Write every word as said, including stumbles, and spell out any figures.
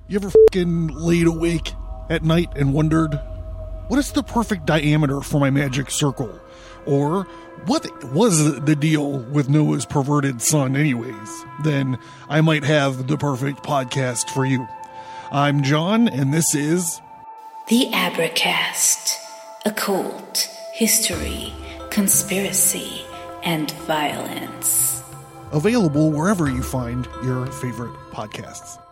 You ever fucking laid awake at night and wondered, what is the perfect diameter for my magic circle? Or what was the deal with Noah's perverted son anyways? Then I might have the perfect podcast for you. I'm John, and this is The Abracast. Occult, history, conspiracy, and violence. Available wherever you find your favorite podcasts.